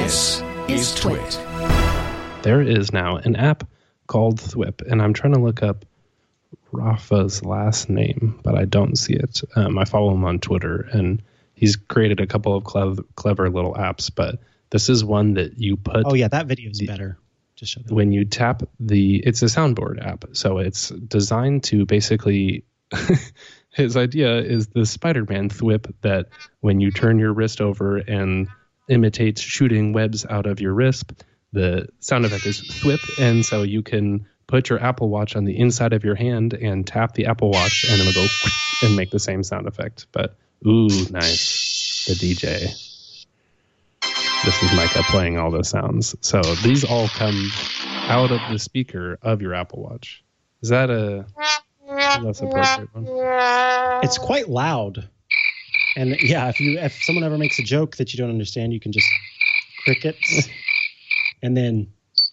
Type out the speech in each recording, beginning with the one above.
This is Twit. There is now an app called Thwip, and I'm trying to look up Rafa's last name, but I don't see it. I follow him on Twitter, and he's created a couple of clever little apps, but this is one that you put... Oh, yeah, that video is better. Just show that. When you tap it's a soundboard app, so it's designed to basically... His idea is the Spider-Man thwip that when you turn your wrist over and imitates shooting webs out of your wrist, the sound effect is thwip, and so you can put your Apple Watch on the inside of your hand and tap the Apple Watch, and it'll go and make the same sound effect. But, ooh, nice. The DJ. This is Micah playing all the sounds. So these all come out of the speaker of your Apple Watch. Is that a less appropriate one? It's quite loud. And yeah, if someone ever makes a joke that you don't understand, you can just crickets and then...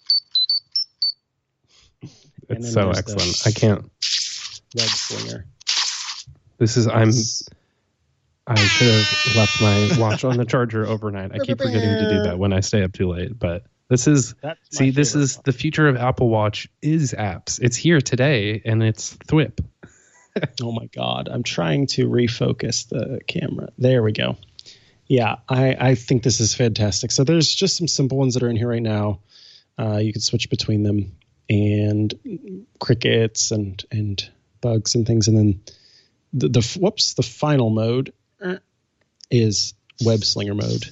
It's so excellent. I can't... Web slinger. This is... I should have left my watch on the charger overnight. I keep forgetting to do that when I stay up too late. But this is... this is the future of Apple Watch is apps. It's here today, and it's Thwip. Oh, my God. I'm trying to refocus the camera. There we go. Yeah, I think this is fantastic. So there's just some simple ones that are in here right now. You can switch between them. And crickets and bugs and things. And then the final mode is web slinger mode.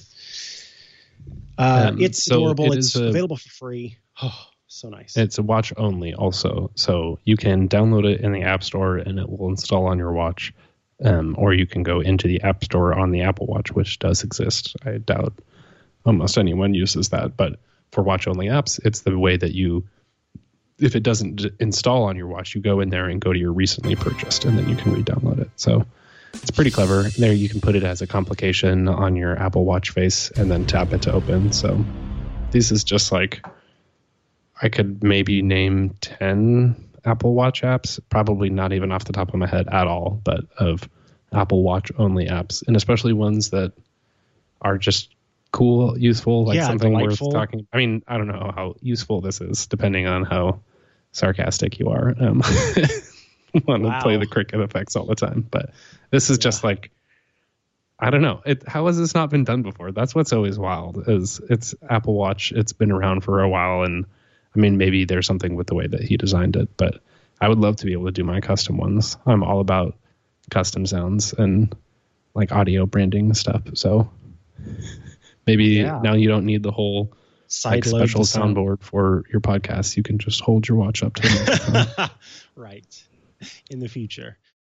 It's adorable. It's available for free. Oh, so nice. It's a watch only also. So you can download it in the App Store and it will install on your watch. Or you can go into the App Store on the Apple Watch, which does exist. I doubt almost anyone uses that. But for watch only apps, it's the way that you... If it doesn't install on your watch, you go in there and go to your recently purchased, and then you can re-download it. So it's pretty clever. There you can put it as a complication on your Apple Watch face and then tap it to open. So this is just like, I could maybe name 10 Apple Watch apps, probably not even off the top of my head at all, but of Apple Watch only apps, and especially ones that are just cool, useful, like something delightful. Worth talking. I mean, I don't know how useful this is, depending on how sarcastic you are. Want to play the cricket effects all the time, but this is just like, I don't know. How has this not been done before? That's what's always wild. Is it's Apple Watch. It's been around for a while, and I mean, maybe there's something with the way that he designed it, but I would love to be able to do my custom ones. I'm all about custom sounds and like audio branding stuff. So maybe now you don't need the whole special soundboard for your podcast. You can just hold your watch up to the microphone. Right. In the future.